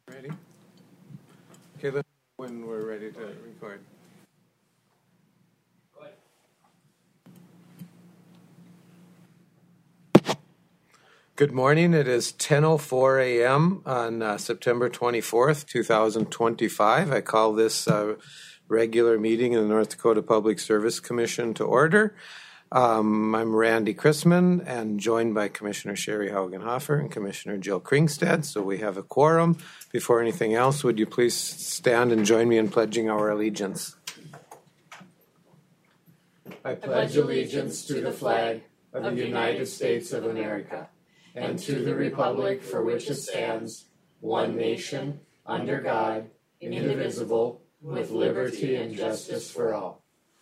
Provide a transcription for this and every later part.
Ready? Okay, let's when we're ready to record. Good morning. It is 10:04 a.m. on September 24th, 2025. I call this regular meeting of the North Dakota Public Service Commission to order. I'm Randy Chrisman and joined by Commissioner Sherry Haugenhofer and Commissioner Jill Kringstad. So we have a quorum. Before anything else, would you please stand and join me in pledging our allegiance? I pledge allegiance to the flag of the United States of America and to the republic for which it stands, one nation, under God, indivisible, with liberty and justice for all.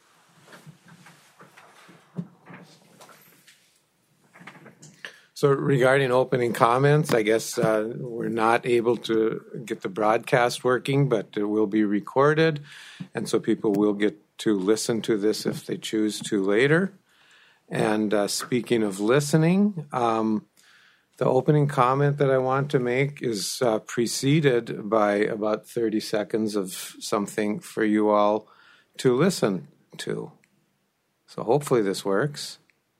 So regarding opening comments, I guess we're not able to get the broadcast working, but it will be recorded, and so people will get to listen to this if they choose to later. And speaking of listening, the opening comment that I want to make is preceded by about 30 seconds of something for you all to listen to. So hopefully this works.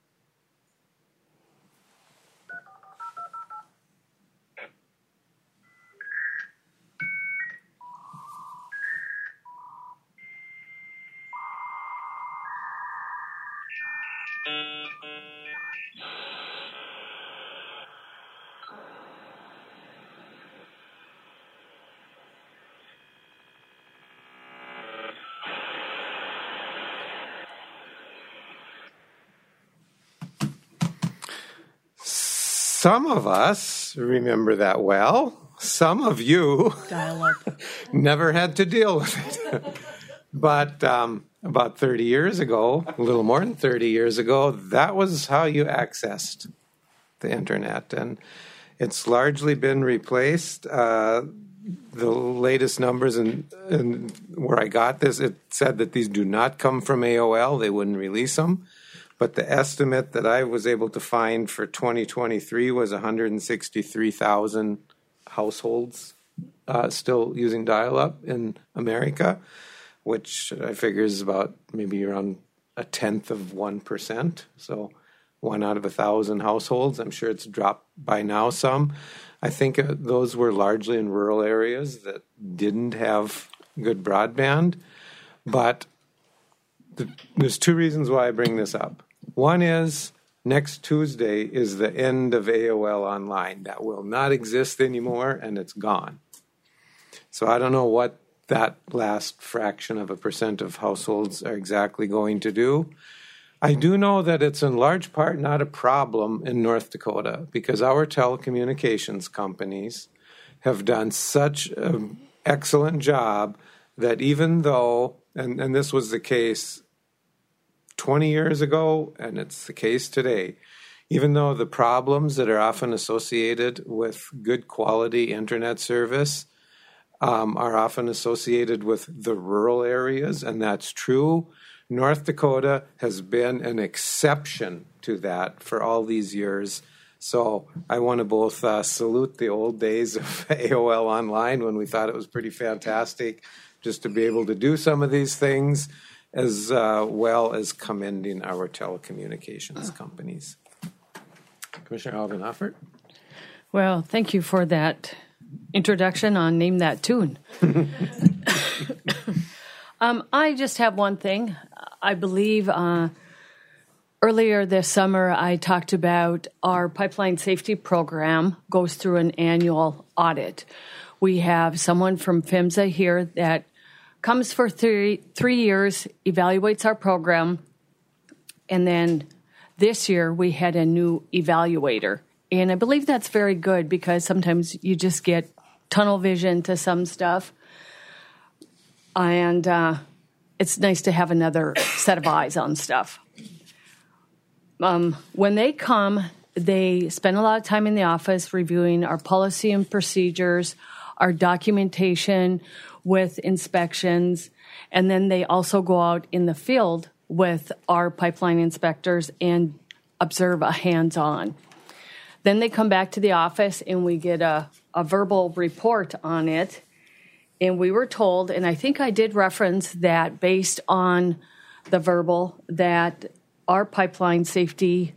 Some of us remember that well. Some of you never had to deal with it. But about 30 years ago, a little more than 30 years ago, that was how you accessed the internet. And it's largely been replaced. The latest numbers and where I got this, it said that these do not come from AOL. They wouldn't release them. But the estimate that I was able to find for 2023 was 163,000 households still using dial-up in America, which I figure is about maybe around 0.1%. So 1 out of 1,000 households. I'm sure it's dropped by now some. I think those were largely in rural areas that didn't have good broadband. But there's two reasons why I bring this up. One is next Tuesday is the end of AOL Online. That will not exist anymore, and it's gone. So I don't know what that last fraction of a percent of households are exactly going to do. I do know that it's in large part not a problem in North Dakota because our telecommunications companies have done such an excellent job that even though, and this was the case 20 years ago, and it's the case today, even though the problems that are often associated with good quality internet service are often associated with the rural areas, and that's true, North Dakota has been an exception to that for all these years. So I want to both salute the old days of AOL Online when we thought it was pretty fantastic just to be able to do some of these things, as well as commending our telecommunications companies. Commissioner Haugenhofer? Well, thank you for that introduction on Name That Tune. I just have one thing. I believe earlier this summer I talked about our pipeline safety program goes through an annual audit. We have someone from PHMSA here that comes for 3 years, evaluates our program, and then this year we had a new evaluator. And I believe that's very good because sometimes you just get tunnel vision to some stuff. And it's nice to have another set of eyes on stuff. When they come, they spend a lot of time in the office reviewing our policy and procedures, our documentation with inspections, and then they also go out in the field with our pipeline inspectors and observe a hands-on. Then they come back to the office and we get a a verbal report on it, and we were told, and I think I did reference that based on the verbal, that our pipeline safety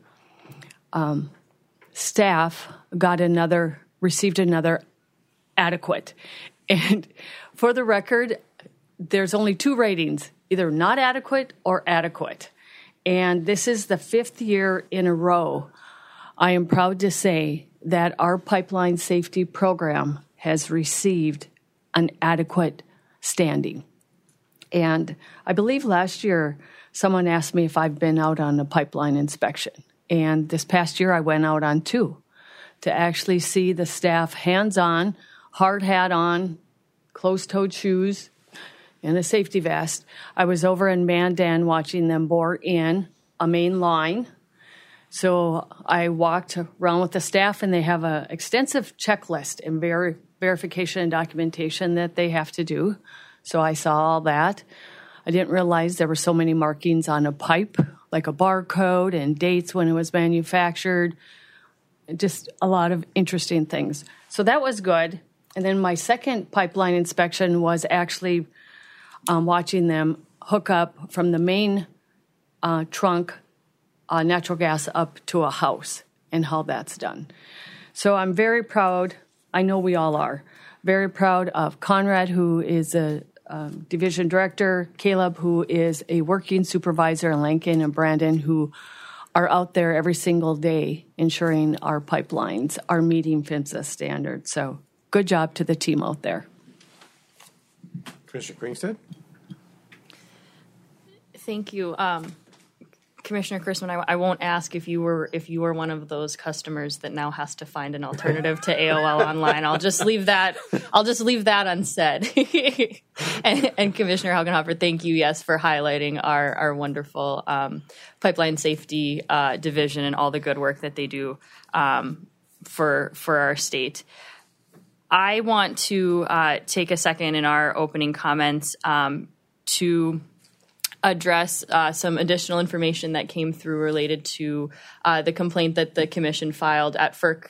staff received another adequate. And for the record, there's only 2 ratings, either not adequate or adequate. And this is the 5th year in a row, I am proud to say, that our pipeline safety program has received an adequate standing. And I believe last year someone asked me if I've been out on a pipeline inspection. And this past year I went out on 2 to actually see the staff hands-on, hard hat on, closed-toed shoes, and a safety vest. I was over in Mandan watching them bore in a main line. So I walked around with the staff, and they have an extensive checklist and verification and documentation that they have to do. So I saw all that. I didn't realize there were so many markings on a pipe, like a barcode and dates when it was manufactured, just a lot of interesting things. So that was good. And then my second pipeline inspection was actually watching them hook up from the main trunk natural gas up to a house and how that's done. So I'm very proud, I know we all are, very proud of Conrad, who is a division director, Caleb, who is a working supervisor, and Lincoln and Brandon, who are out there every single day ensuring our pipelines are meeting PHMSA standards. So good job to the team out there. Commissioner Kringstad? Thank you. Commissioner Chrisman, I won't ask if you were one of those customers that now has to find an alternative to AOL online. I'll just leave that unsaid. and Commissioner Hagenhofer, thank you, yes, for highlighting our wonderful pipeline safety division and all the good work that they do for our state. I want to take a second in our opening comments to address some additional information that came through related to the complaint that the commission filed at FERC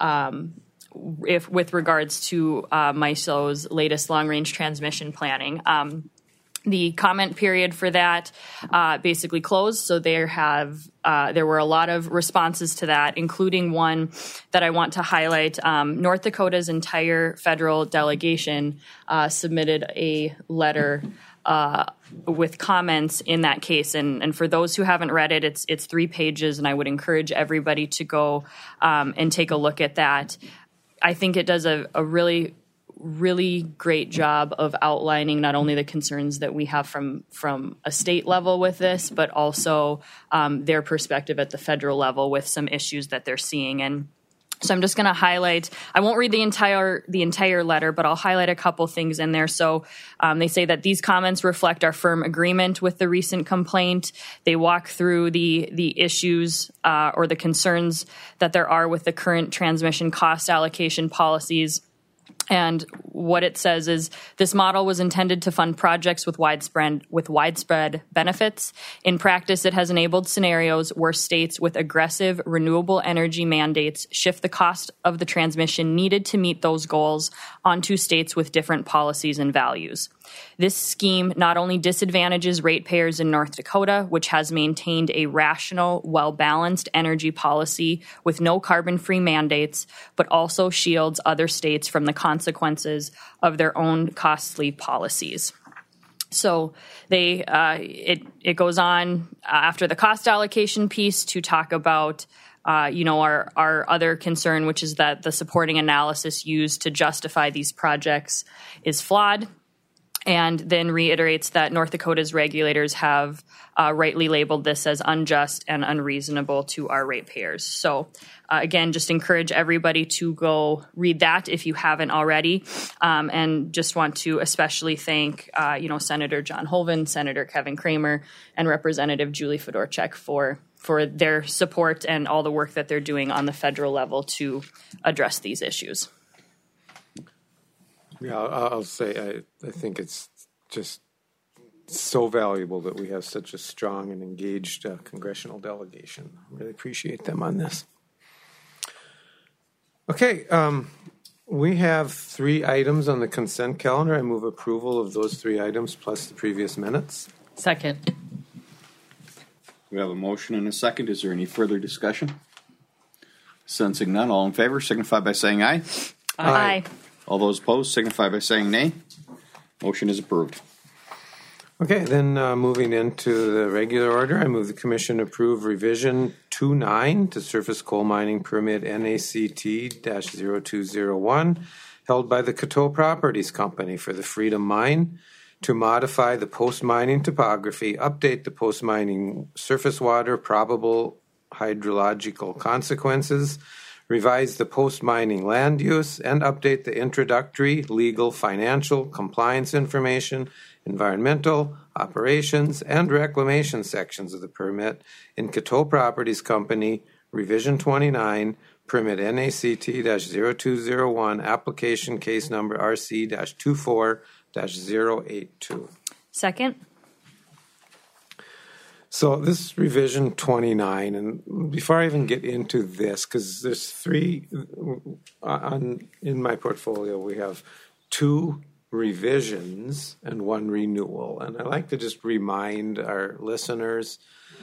with regards to MISO's latest long-range transmission planning. The comment period for that basically closed, so there were a lot of responses to that, including one that I want to highlight. North Dakota's entire federal delegation submitted a letter with comments in that case. And for those who haven't read it, it's 3 pages, and I would encourage everybody to go and take a look at that. I think it does a really, really great job of outlining not only the concerns that we have from a state level with this, but also their perspective at the federal level with some issues that they're seeing. And so I'm just going to highlight, I won't read the entire letter, but I'll highlight a couple things in there. So they say that these comments reflect our firm agreement with the recent complaint. They walk through the issues or the concerns that there are with the current transmission cost allocation policies. And what it says is this model was intended to fund projects with widespread benefits. In practice, it has enabled scenarios where states with aggressive renewable energy mandates shift the cost of the transmission needed to meet those goals onto states with different policies and values. This scheme not only disadvantages ratepayers in North Dakota, which has maintained a rational, well-balanced energy policy with no carbon-free mandates, but also shields other states from the consequences of their own costly policies. So it goes on after the cost allocation piece to talk about our other concern, which is that the supporting analysis used to justify these projects is flawed. And then reiterates that North Dakota's regulators have rightly labeled this as unjust and unreasonable to our ratepayers. So, again, just encourage everybody to go read that if you haven't already. And just want to especially thank, Senator John Hoeven, Senator Kevin Kramer, and Representative Julie Fedorchak for their support and all the work that they're doing on the federal level to address these issues. Yeah, I'll say I think it's just so valuable that we have such a strong and engaged congressional delegation. I really appreciate them on this. Okay, We have 3 items on the consent calendar. I move approval of those 3 items plus the previous minutes. Second. We have a motion and a second. Is there any further discussion? Sensing none, all in favor signify by saying aye. Aye. All those opposed signify by saying nay. Motion is approved. Okay, then moving into the regular order, I move the commission approve revision 2.9 to surface coal mining permit NACT-0201 held by the Coteau Properties Company for the Freedom Mine to modify the post-mining topography, update the post-mining surface water probable hydrological consequences, revise the post-mining land use, and update the introductory, legal, financial, compliance information, environmental, operations, and reclamation sections of the permit in Coteau Properties Company, Revision 29, Permit NACT-0201, Application Case Number RC-24-082. Second. So this is Revision 29, and before I even get into this, because there's 3, in my portfolio, we have 2 revisions and 1 renewal. And I like to just remind our listeners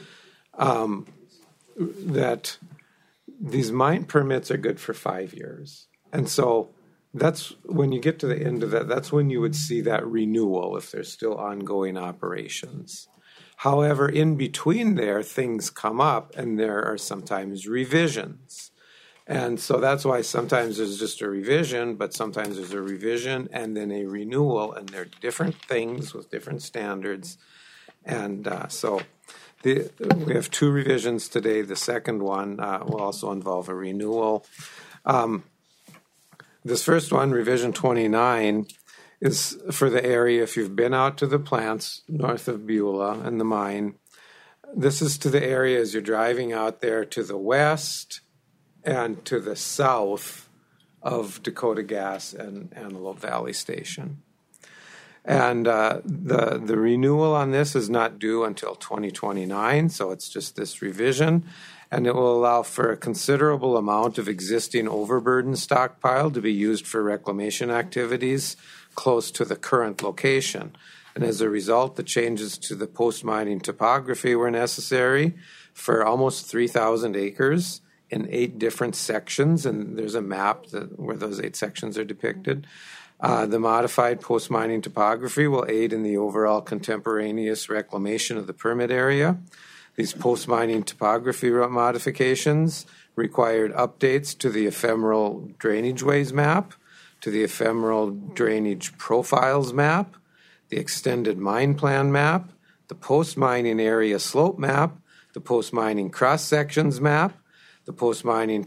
that these mine permits are good for 5 years. And so that's when you get to the end of that, that's when you would see that renewal if there's still ongoing operations. However, in between there, things come up and there are sometimes revisions. And so that's why sometimes there's just a revision, but sometimes there's a revision and then a renewal, and they're different things with different standards. And so we have 2 revisions today. The second one will also involve a renewal. This first one, Revision 29, is for the area, if you've been out to the plants north of Beulah and the mine, this is to the area as you're driving out there to the west and to the south of Dakota Gas and Antelope Valley Station. And the renewal on this is not due until 2029, so it's just this revision. And it will allow for a considerable amount of existing overburden stockpile to be used for reclamation activities close to the current location. And as a result, the changes to the post-mining topography were necessary for almost 3,000 acres in 8 different sections, and there's a map where those 8 sections are depicted. The modified post-mining topography will aid in the overall contemporaneous reclamation of the permit area. These post-mining topography modifications required updates to the ephemeral drainage ways map, to the ephemeral drainage profiles map, the extended mine plan map, the post-mining area slope map, the post-mining cross-sections map, the post-mining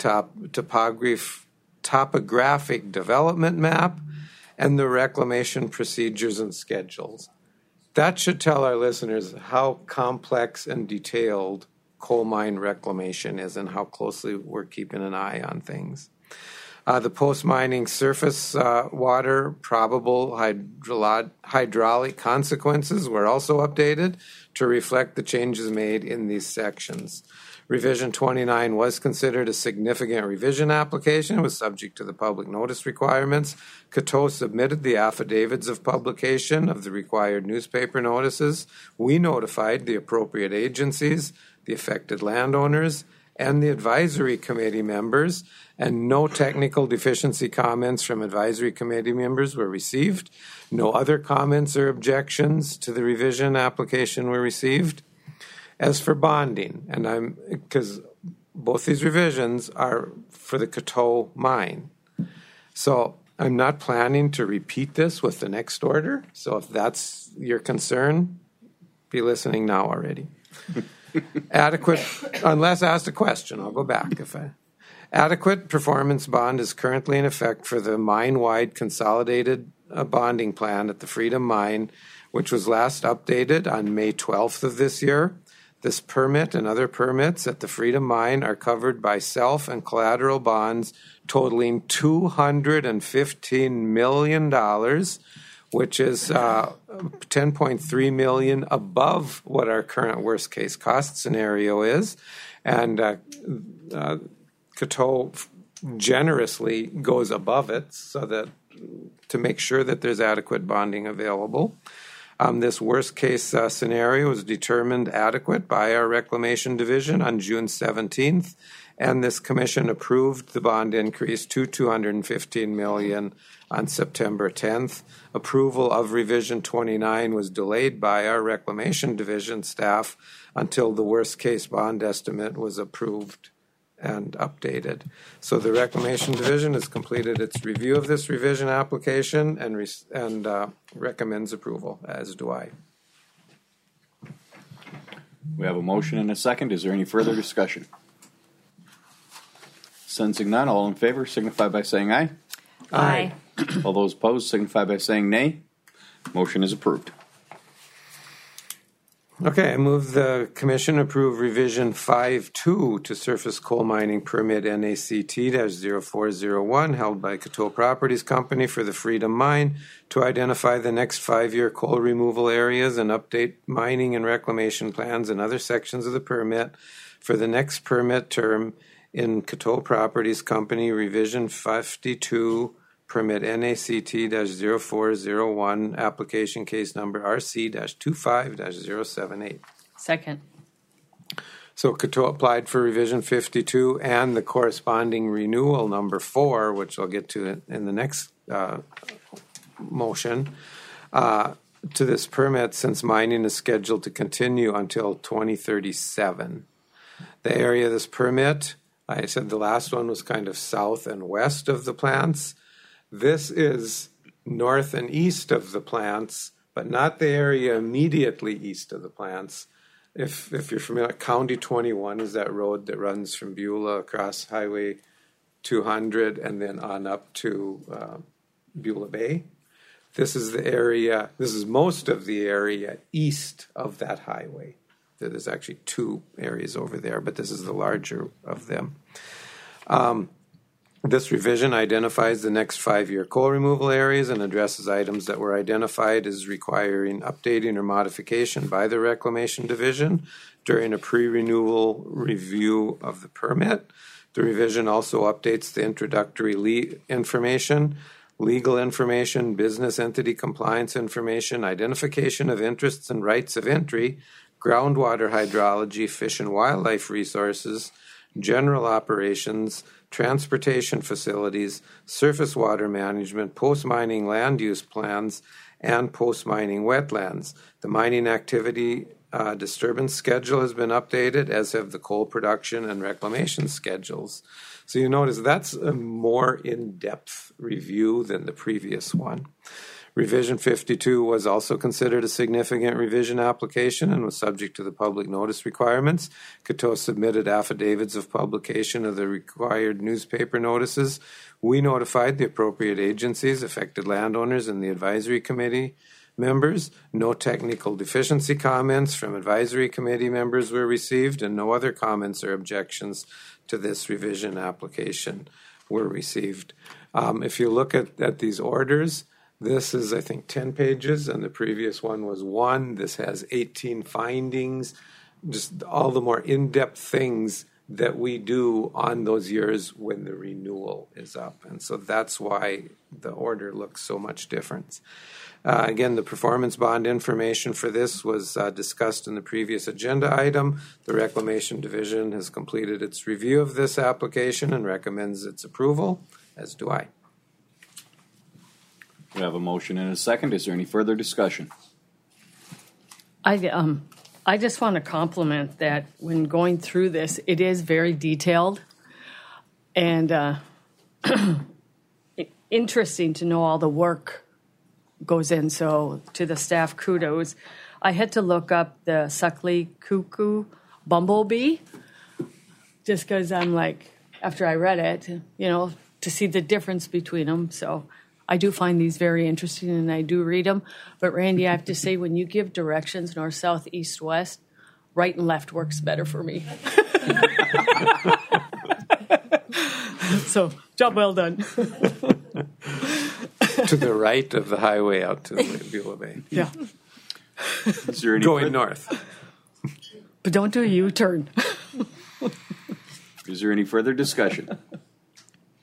topographic development map, and the reclamation procedures and schedules. That should tell our listeners how complex and detailed coal mine reclamation is and how closely we're keeping an eye on things. The post-mining surface water probable hydraulic consequences were also updated to reflect the changes made in these sections. Revision 29 was considered a significant revision application. It was subject to the public notice requirements. Coteau submitted the affidavits of publication of the required newspaper notices. We notified the appropriate agencies, the affected landowners, and the advisory committee members, and no technical deficiency comments from advisory committee members were received. No other comments or objections to the revision application were received. As for bonding, and because both these revisions are for the Coteau mine, so I'm not planning to repeat this with the next order. So if that's your concern, be listening now already. Adequate, unless asked a question, I'll go back. Adequate performance bond is currently in effect for the mine-wide consolidated bonding plan at the Freedom Mine, which was last updated on May 12th of this year. This permit and other permits at the Freedom Mine are covered by self and collateral bonds totaling $215 million, which is $10.3 million above what our current worst case cost scenario is. And Coteau generously goes above it so that to make sure that there's adequate bonding available. This worst-case scenario was determined adequate by our Reclamation Division on June 17th, and this commission approved the bond increase to $215 million on September 10th. Approval of Revision 29 was delayed by our Reclamation Division staff until the worst-case bond estimate was approved and updated. So the Reclamation Division has completed its review of this revision application and recommends approval, as do I. We have a motion and a second. Is there any further discussion? Sensing none, all in favor signify by saying aye. Aye. All those opposed signify by saying nay. Motion is approved. Okay, I move the commission approve revision 5.2 to surface coal mining permit NACT-0401 held by Coteau Properties Company for the Freedom Mine to identify the next 5-year coal removal areas and update mining and reclamation plans and other sections of the permit for the next permit term in Coteau Properties Company revision 52 permit NACT-0401, application case number RC-25-078. Second. So Coteau applied for revision 52 and the corresponding renewal number 4, which I'll get to in the next motion, to this permit since mining is scheduled to continue until 2037. The area of this permit, I said the last one was kind of south and west of the plants. This is north and east of the plants, but not the area immediately east of the plants. If you're familiar, County 21 is that road that runs from Beulah across Highway 200 and then on up to Beulah Bay. This is the area, this is most of the area east of that highway. There's actually 2 areas over there, but this is the larger of them. This revision identifies the next 5-year coal removal areas and addresses items that were identified as requiring updating or modification by the Reclamation Division during a pre-renewal review of the permit. The revision also updates the introductory information, legal information, business entity compliance information, identification of interests and rights of entry, groundwater hydrology, fish and wildlife resources, general operations, transportation facilities, surface water management, post-mining land use plans, and post-mining wetlands. The mining activity disturbance schedule has been updated, as have the coal production and reclamation schedules. So you notice that's a more in-depth review than the previous one. Revision 52 was also considered a significant revision application and was subject to the public notice requirements. Coteau submitted affidavits of publication of the required newspaper notices. We notified the appropriate agencies, affected landowners, and the advisory committee members. No technical deficiency comments from advisory committee members were received, and no other comments or objections to this revision application were received. If you look at these orders, this is, I think, 10 pages, and the previous one was 1. This has 18 findings, just all the more in-depth things that we do on those years when the renewal is up. And so that's why the order looks so much different. Again, the performance bond information for this was discussed in the previous agenda item. The Reclamation Division has completed its review of this application and recommends its approval, as do I. We have a motion and a second. Is there any further discussion? I just want to compliment that when going through this, it is very detailed and interesting to know all the work goes in. So to the staff, kudos. I had to look up the Suckley cuckoo bumblebee just because I'm like, after I read it, to see the difference between them. So I do find these very interesting, and I do read them. But, Randy, I have to say, when you give directions, north, south, east, west, right and left works better for me. So, job well done. To the right of the highway out to Beulah Bay. Yeah. Is there any Going north. But don't do a U-turn. Is there any further discussion?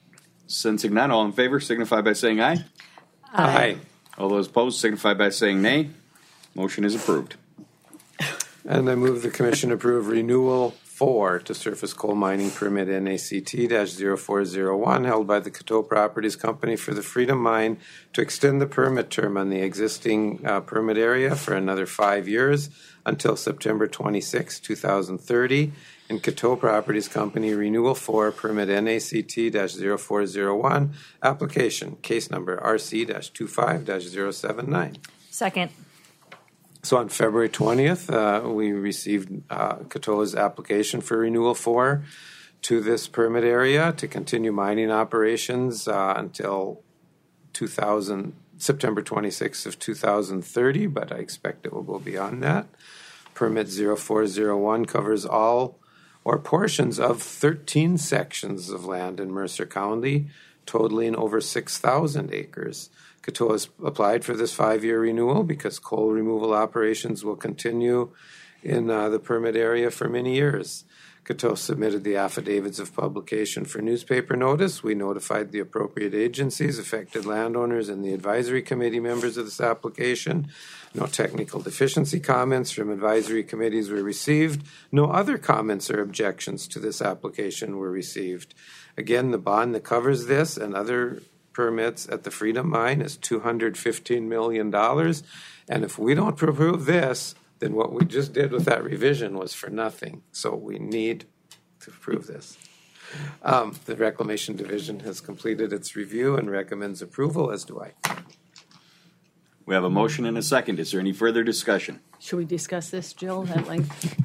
Sensing none, all in favor signify by saying aye. Aye. All those opposed signify by saying nay. Motion is approved. And I move the commission approve renewal 4 to surface coal mining permit NACT-0401 held by the Coteau Properties Company for the Freedom Mine to extend the permit term on the existing permit area for another 5 years until September 26, 2030. And Coteau Properties Company Renewal 4 Permit NACT-0401 application case number RC-25-079. Second. So on February 20th, we received Coteau's application for Renewal 4 to this permit area to continue mining operations until September 26th of 2030, but I expect it will go beyond that. Permit 0401 covers all or portions of 13 sections of land in Mercer County, totaling over 6,000 acres. Coteau has applied for this 5-year renewal because coal removal operations will continue in the permit area for many years. Coteau submitted the affidavits of publication for newspaper notice. We notified the appropriate agencies, affected landowners, and the advisory committee members of this application. No technical deficiency comments from advisory committees were received. No other comments or objections to this application were received. Again, the bond that covers this and other permits at the Freedom Mine is $215 million. And if we don't approve this, then what we just did with that revision was for nothing. So we need to approve this. The Reclamation Division has completed its review and recommends approval, as do I. We have a motion and a second. Is there any further discussion? Should we discuss this, Jill, at length?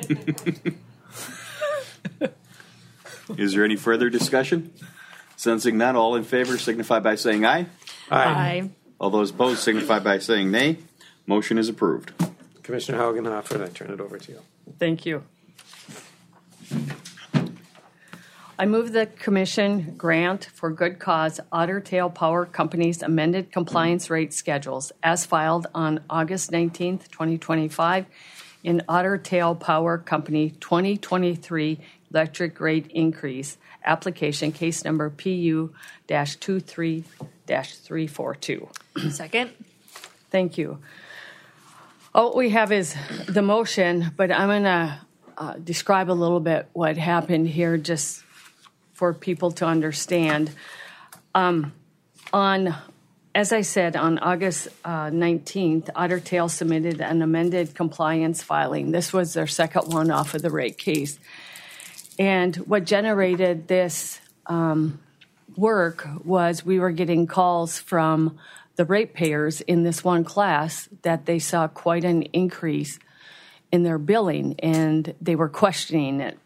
Is there any further discussion? Sensing none, all in favor signify by saying aye. Aye. All those opposed signify by saying nay. Motion is approved. Commissioner Haugenhofer, I turn it over to you. Thank you. I move the commission grant for good cause Otter Tail Power Company's amended compliance rate schedules as filed on August 19th, 2025 in Otter Tail Power Company 2023 electric rate increase application case number PU-23-342. Second. Thank you. All we have is the motion, but I'm going to describe a little bit what happened here just for people to understand. As I said, on August 19th, Otter Tail submitted an amended compliance filing. This was their second one off of the rate case. And what generated this work was we were getting calls from the ratepayers in this one class that they saw quite an increase in their billing, and they were questioning it.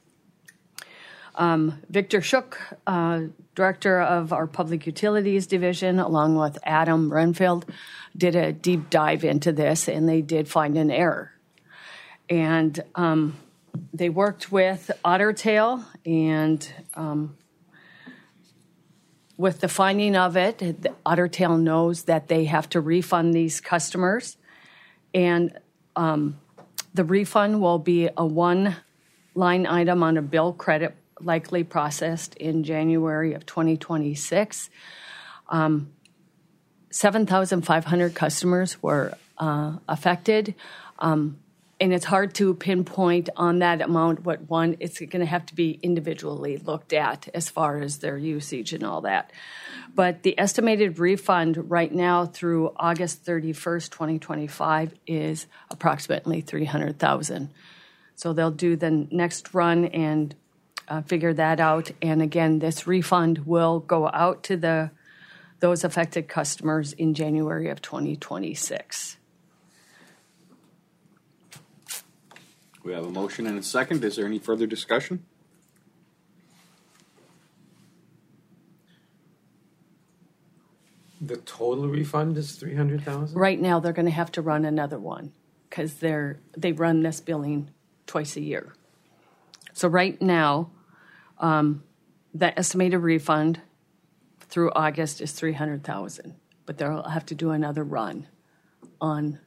Victor Shook, director of our Public Utilities Division, along with Adam Renfield, did a deep dive into this, and they did find an error. And they worked with Otter Tail, and with the finding of it, Otter Tail knows that they have to refund these customers, and the refund will be a one-line item on a bill credit likely processed in January of 2026. 7,500 customers were affected. And it's hard to pinpoint on that amount what one, it's going to have to be individually looked at as far as their usage and all that. But the estimated refund right now through August 31st, 2025 is approximately $300,000. So they'll do the next run and figure that out. And again, this refund will go out to those affected customers in January of 2026. We have a motion and a second. Is there any further discussion? The total refund is $300,000? Right now, they're going to have to run another one because they run this billing twice a year. So right now, the estimated refund through August is $300,000, but they'll have to do another run on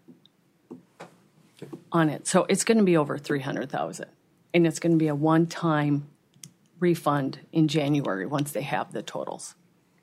it. So it's going to be over $300,000, and it's going to be a one-time refund in January once they have the totals.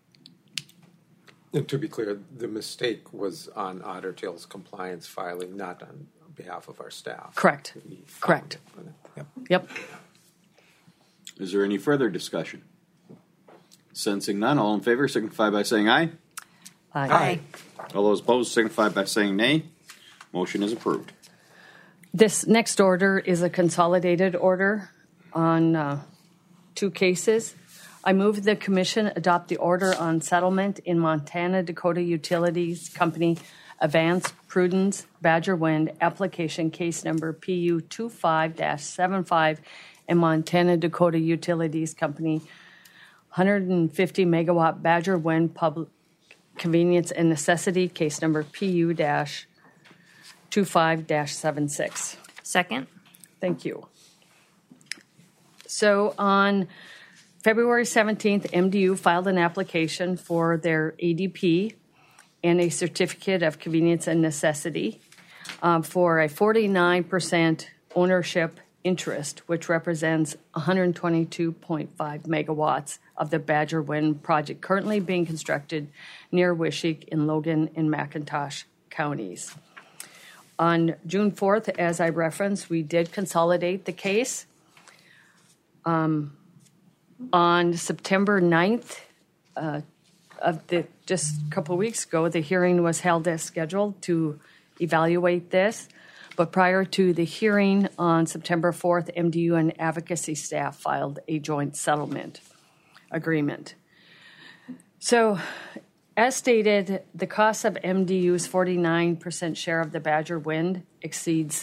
And to be clear, the mistake was on Otter Tail's compliance filing, not on behalf of our staff. Correct. We found Correct. it. Yep. Yep. Is there any further discussion? Sensing none, all in favor signify by saying aye. Aye. All those opposed signify by saying nay. Motion is approved. This next order is a consolidated order on 2 cases. I move the Commission adopt the order on settlement in Montana Dakota Utilities Company Advanced Prudence Badger Wind application case number PU 25-75 and Montana Dakota Utilities Company 150 megawatt Badger Wind public convenience and necessity case number PU-25-76. Second. Thank you. So on February 17th, MDU filed an application for their ADP and a certificate of convenience and necessity for a 49% ownership interest, which represents 122.5 megawatts of the Badger Wind project currently being constructed near Wishick in Logan and McIntosh counties. On June 4th, as I referenced, we did consolidate the case. On September 9th, just a couple of weeks ago, the hearing was held as scheduled to evaluate this. But prior to the hearing on September 4th, MDU and advocacy staff filed a joint settlement agreement. So, as stated, the cost of MDU's 49% share of the Badger Wind exceeds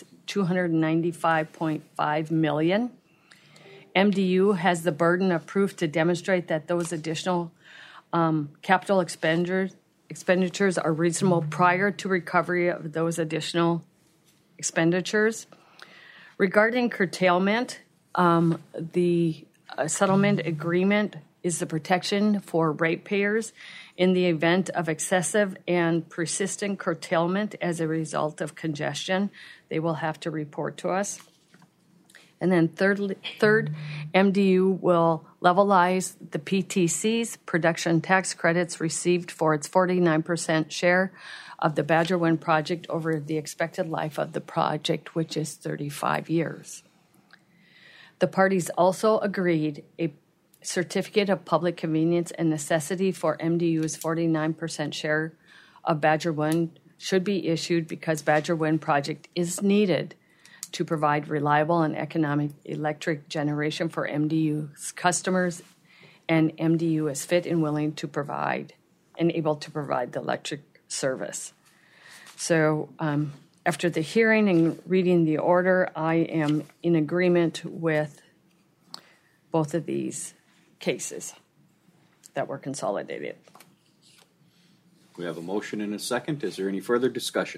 $295.5 million. MDU has the burden of proof to demonstrate that those additional capital expenditures are reasonable prior to recovery of those additional expenditures. Regarding curtailment, the settlement agreement is the protection for ratepayers in the event of excessive and persistent curtailment as a result of congestion. They will have to report to us. And then third, MDU will levelize the PTC's production tax credits received for its 49% share of the Badger Wind project over the expected life of the project, which is 35 years. The parties also agreed a certificate of public convenience and necessity for MDU's 49% share of Badger Wind should be issued because Badger Wind project is needed to provide reliable and economic electric generation for MDU's customers, and MDU is fit and willing to provide and able to provide the electric service. So after the hearing and reading the order, I am in agreement with both of these cases that were consolidated. We have a motion and a second. Is there any further discussion?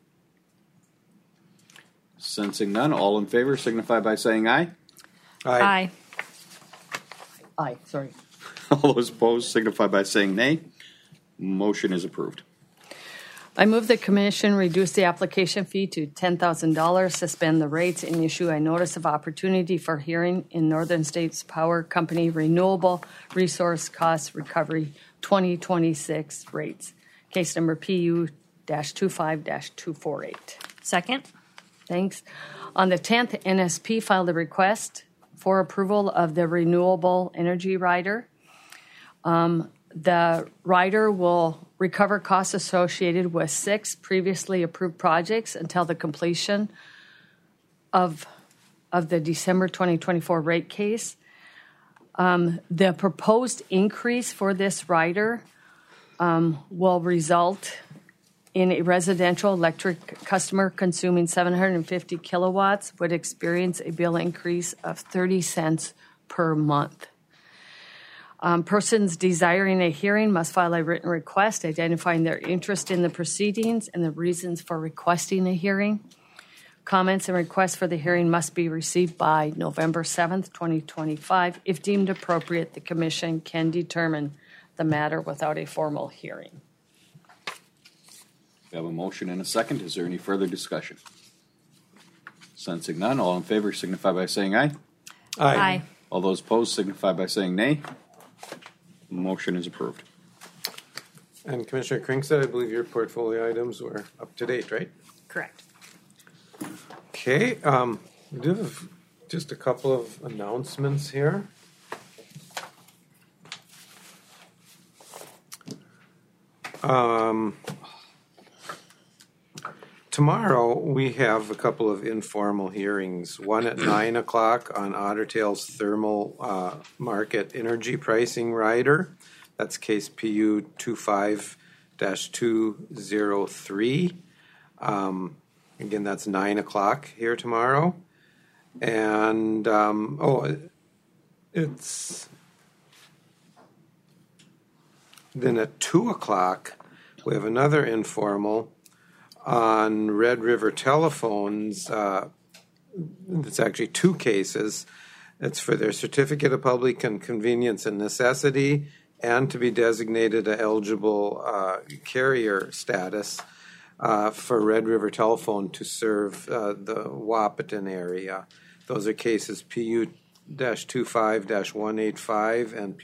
Sensing none, all in favor signify by saying aye. Aye. Aye, sorry. All those opposed signify by saying nay. Motion is approved. I move the Commission reduce the application fee to $10,000, suspend the rates, and issue a notice of opportunity for hearing in Northern States Power Company Renewable Resource Cost Recovery 2026 rates. Case number PU-25-248. Second. Thanks. On the 10th, NSP filed a request for approval of the Renewable Energy Rider. The rider will recover costs associated with 6 previously approved projects until the completion of the December 2024 rate case. The proposed increase for this rider will result in a residential electric customer consuming 750 kilowatts would experience a bill increase of 30 cents per month. Persons desiring a hearing must file a written request identifying their interest in the proceedings and the reasons for requesting a hearing. Comments and requests for the hearing must be received by November 7th, 2025. If deemed appropriate, the Commission can determine the matter without a formal hearing. We have a motion and a second. Is there any further discussion? Sensing none, all in favor signify by saying aye. Aye. All those opposed signify by saying nay. Motion is approved. And Commissioner Kringsted, I believe your portfolio items were up to date, right? Correct. Okay, we do have just a couple of announcements here. Tomorrow we have a couple of informal hearings. One at 9 o'clock on Otter Tail's thermal market energy pricing rider. That's case PU 25-203. Again, that's 9 o'clock here tomorrow. And, it's then at 2 o'clock, we have another informal on Red River Telephones. It's actually two cases. It's for their certificate of public convenience and necessity and to be designated an eligible carrier status for Red River Telephone to serve the Wahpeton area. Those are cases PU-25-185 and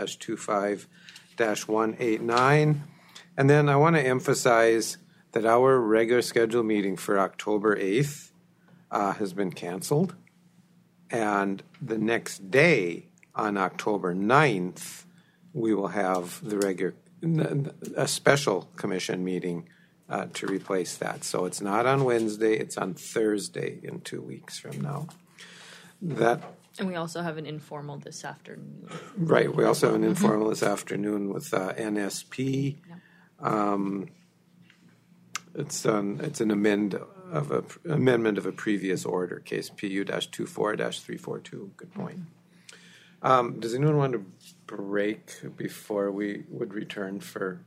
PU-25-189. And then I want to emphasize that our regular scheduled meeting for October 8th has been canceled. And the next day, on October 9th, we will have a special commission meeting to replace that. So it's not on Wednesday, it's on Thursday in 2 weeks from now. And we also have an informal this afternoon. Right, we also have an informal this afternoon with NSP. Yeah. It's an amendment of a previous order, case PU-24-342. Good point. Does anyone want to break before we would return for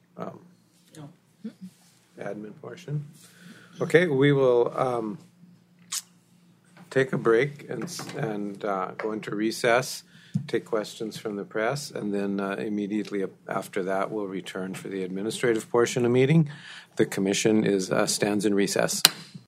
admin portion? Okay, we will take a break and go into recess, take questions from the press, and then immediately after that we'll return for the administrative portion of the meeting. The commission stands in recess.